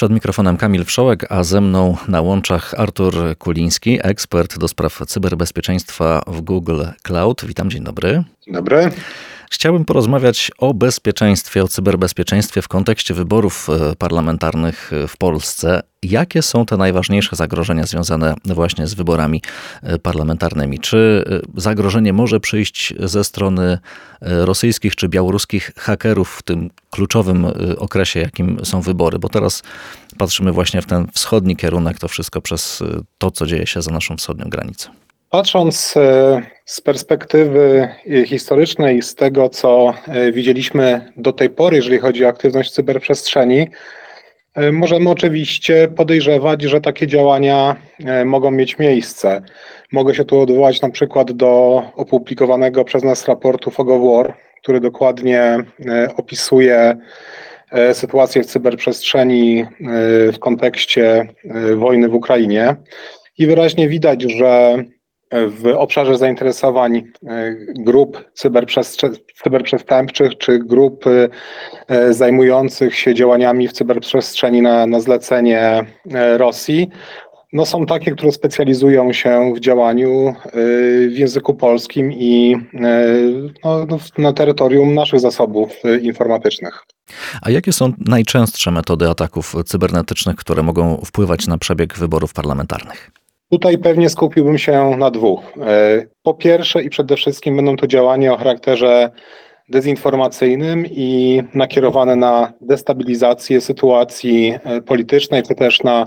Przed mikrofonem Kamil Wszołek, a ze mną na łączach Artur Kuliński, ekspert do spraw cyberbezpieczeństwa w Google Cloud. Witam, dzień dobry. Dzień dobry. Chciałbym porozmawiać o bezpieczeństwie, o cyberbezpieczeństwie w kontekście wyborów parlamentarnych w Polsce. Jakie są te najważniejsze zagrożenia związane właśnie z wyborami parlamentarnymi? Czy zagrożenie może przyjść ze strony rosyjskich czy białoruskich hakerów w tym kluczowym okresie, jakim są wybory? Bo teraz patrzymy właśnie w ten wschodni kierunek, to wszystko przez to, co dzieje się za naszą wschodnią granicą. Patrząc z perspektywy historycznej, z tego co widzieliśmy do tej pory, jeżeli chodzi o aktywność w cyberprzestrzeni, możemy oczywiście podejrzewać, że takie działania mogą mieć miejsce. Mogę się tu odwołać na przykład do opublikowanego przez nas raportu Fog of War, który dokładnie opisuje sytuację w cyberprzestrzeni w kontekście wojny w Ukrainie. I wyraźnie widać, że w obszarze zainteresowań grup cyberprzestępczych czy grup zajmujących się działaniami w cyberprzestrzeni na zlecenie Rosji, są takie, które specjalizują się w działaniu w języku polskim i na terytorium naszych zasobów informatycznych. A jakie są najczęstsze metody ataków cybernetycznych, które mogą wpływać na przebieg wyborów parlamentarnych? Tutaj pewnie skupiłbym się na dwóch. Po pierwsze i przede wszystkim będą to działania o charakterze dezinformacyjnym i nakierowane na destabilizację sytuacji politycznej, czy też na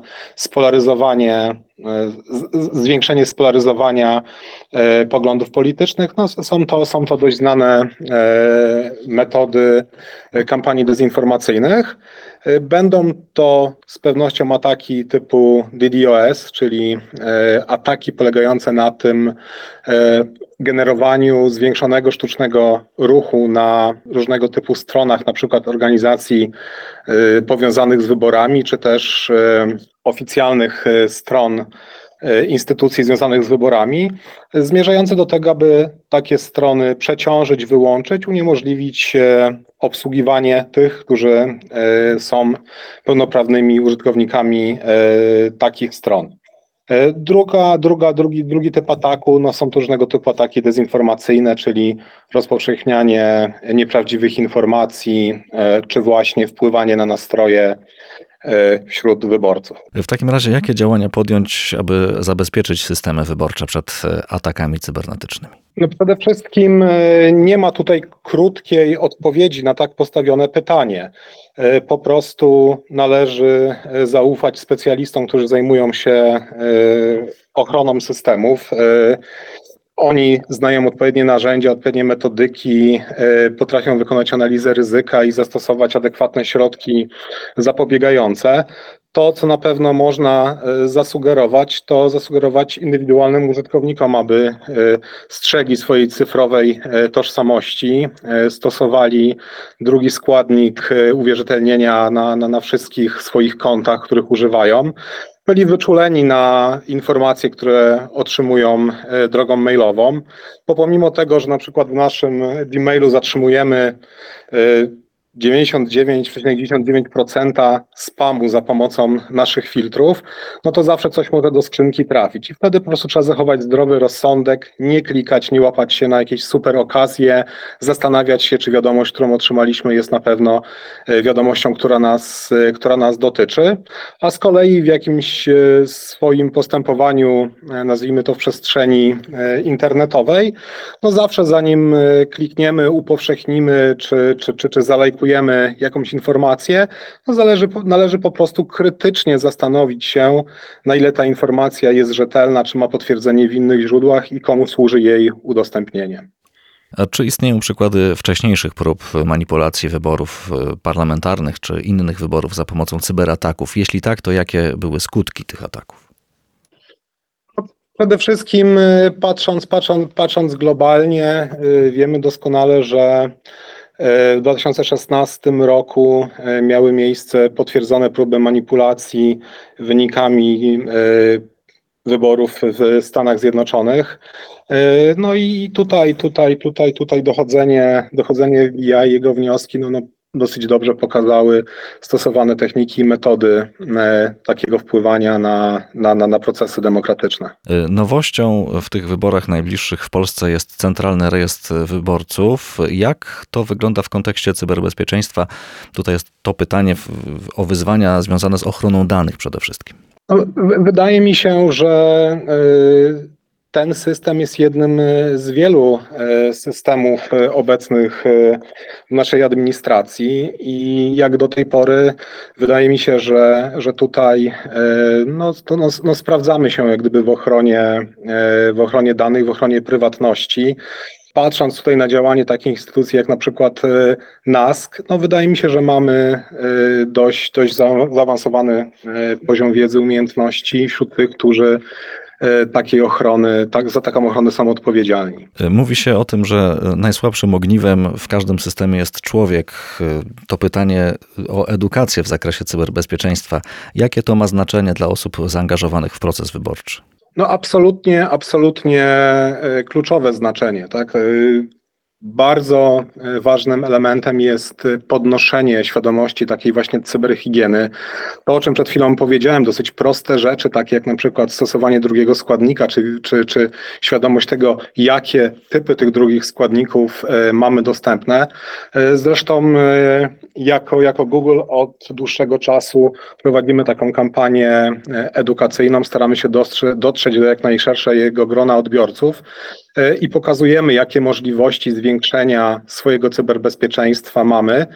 zwiększenie spolaryzowania poglądów politycznych. Są to dość znane metody kampanii dezinformacyjnych. Będą to z pewnością ataki typu DDoS, czyli ataki polegające na tym generowaniu zwiększonego sztucznego ruchu na różnego typu stronach, na przykład organizacji powiązanych z wyborami, czy też oficjalnych stron instytucji związanych z wyborami, zmierzające do tego, aby takie strony przeciążyć, wyłączyć, uniemożliwić obsługiwanie tych, którzy są pełnoprawnymi użytkownikami takich stron. Drugi typ ataku są to różnego typu ataki dezinformacyjne, czyli rozpowszechnianie nieprawdziwych informacji, czy właśnie wpływanie na nastroje wśród wyborców. W takim razie jakie działania podjąć, aby zabezpieczyć systemy wyborcze przed atakami cybernetycznymi? Przede wszystkim nie ma tutaj krótkiej odpowiedzi na tak postawione pytanie. Po prostu należy zaufać specjalistom, którzy zajmują się ochroną systemów. Oni znają odpowiednie narzędzia, odpowiednie metodyki, potrafią wykonać analizę ryzyka i zastosować adekwatne środki zapobiegające. To, co na pewno można zasugerować, to zasugerować indywidualnym użytkownikom, aby strzegli swojej cyfrowej tożsamości, stosowali drugi składnik uwierzytelnienia na wszystkich swoich kontach, których używają. Byli wyczuleni na informacje, które otrzymują drogą mailową, bo pomimo tego, że na przykład w naszym e-mailu zatrzymujemy 99,99% spamu za pomocą naszych filtrów, to zawsze coś może do skrzynki trafić. I wtedy po prostu trzeba zachować zdrowy rozsądek, nie klikać, nie łapać się na jakieś super okazje, zastanawiać się, czy wiadomość, którą otrzymaliśmy, jest na pewno wiadomością, która nas dotyczy. A z kolei w jakimś swoim postępowaniu, nazwijmy to w przestrzeni internetowej, zawsze zanim klikniemy, upowszechnimy, czy zalajkujemy jakąś informację, należy po prostu krytycznie zastanowić się, na ile ta informacja jest rzetelna, czy ma potwierdzenie w innych źródłach i komu służy jej udostępnienie. A czy istnieją przykłady wcześniejszych prób manipulacji wyborów parlamentarnych czy innych wyborów za pomocą cyberataków? Jeśli tak, to jakie były skutki tych ataków? Przede wszystkim patrząc globalnie, wiemy doskonale, że w 2016 roku miały miejsce potwierdzone próby manipulacji wynikami wyborów w Stanach Zjednoczonych. I tutaj dochodzenie FBI, jego wnioski dosyć dobrze pokazały stosowane techniki i metody takiego wpływania na procesy demokratyczne. Nowością w tych wyborach najbliższych w Polsce jest Centralny Rejestr Wyborców. Jak to wygląda w kontekście cyberbezpieczeństwa? Tutaj jest to pytanie o wyzwania związane z ochroną danych przede wszystkim. No, wydaje mi się, że ten system jest jednym z wielu systemów obecnych w naszej administracji i jak do tej pory wydaje mi się, że tutaj sprawdzamy się jak gdyby w ochronie danych, w ochronie prywatności. Patrząc tutaj na działanie takich instytucji jak na przykład NASK, wydaje mi się, że mamy dość zaawansowany poziom wiedzy, umiejętności wśród tych, którzy za taką ochronę są odpowiedzialni. Mówi się o tym, że najsłabszym ogniwem w każdym systemie jest człowiek. To pytanie o edukację w zakresie cyberbezpieczeństwa. Jakie to ma znaczenie dla osób zaangażowanych w proces wyborczy? No absolutnie kluczowe znaczenie, tak? Bardzo ważnym elementem jest podnoszenie świadomości takiej właśnie cyberhigieny. To, o czym przed chwilą powiedziałem, dosyć proste rzeczy, takie jak na przykład stosowanie drugiego składnika, czy świadomość tego, jakie typy tych drugich składników mamy dostępne. Zresztą jako Google od dłuższego czasu prowadzimy taką kampanię edukacyjną, staramy się dotrzeć do jak najszerszego grona odbiorców i pokazujemy, jakie możliwości zwiększenia swojego cyberbezpieczeństwa mamy.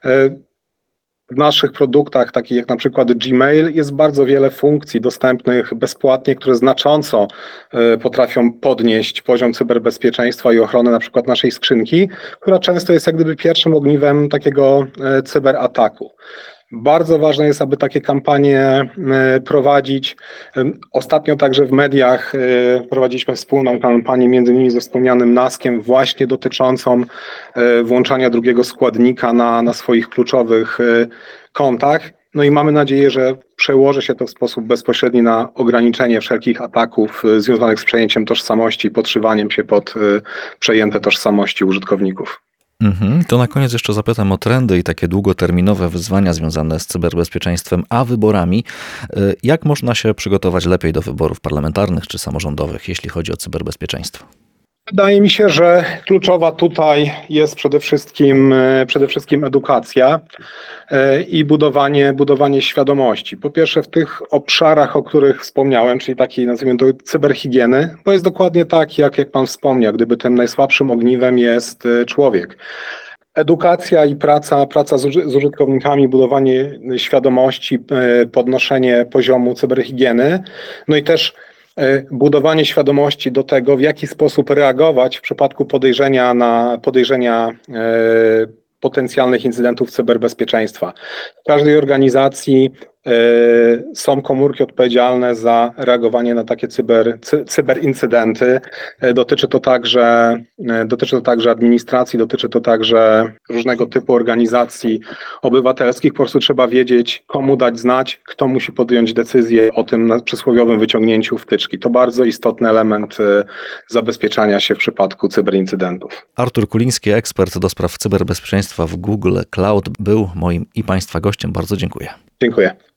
W naszych produktach, takich jak na przykład Gmail, jest bardzo wiele funkcji dostępnych bezpłatnie, które znacząco potrafią podnieść poziom cyberbezpieczeństwa i ochrony na przykład naszej skrzynki, która często jest jak gdyby pierwszym ogniwem takiego cyberataku. Bardzo ważne jest, aby takie kampanie prowadzić. Ostatnio także w mediach prowadziliśmy wspólną kampanię, między innymi ze wspomnianym NASK-iem, właśnie dotyczącą włączania drugiego składnika na swoich kluczowych kontach. No i mamy nadzieję, że przełoży się to w sposób bezpośredni na ograniczenie wszelkich ataków związanych z przejęciem tożsamości, podszywaniem się pod przejęte tożsamości użytkowników. To na koniec jeszcze zapytam o trendy i takie długoterminowe wyzwania związane z cyberbezpieczeństwem, a wyborami. Jak można się przygotować lepiej do wyborów parlamentarnych czy samorządowych, jeśli chodzi o cyberbezpieczeństwo? Wydaje mi się, że kluczowa tutaj jest przede wszystkim edukacja i budowanie świadomości. Po pierwsze w tych obszarach, o których wspomniałem, czyli takiej, nazwijmy to, cyberhigieny, bo jest dokładnie tak, jak pan wspomniał, gdyby tym najsłabszym ogniwem jest człowiek. Edukacja i praca z użytkownikami, budowanie świadomości, podnoszenie poziomu cyberhigieny, no i też budowanie świadomości do tego, w jaki sposób reagować w przypadku podejrzenia potencjalnych incydentów cyberbezpieczeństwa. W każdej organizacji są komórki odpowiedzialne za reagowanie na takie cyberincydenty. Dotyczy to także administracji, dotyczy to także różnego typu organizacji obywatelskich. Po prostu trzeba wiedzieć, komu dać znać, kto musi podjąć decyzję o tym przysłowiowym wyciągnięciu wtyczki. To bardzo istotny element zabezpieczania się w przypadku cyberincydentów. Artur Kuliński, ekspert do spraw cyberbezpieczeństwa w Google Cloud, był moim i Państwa gościem. Bardzo dziękuję. Dziękuję.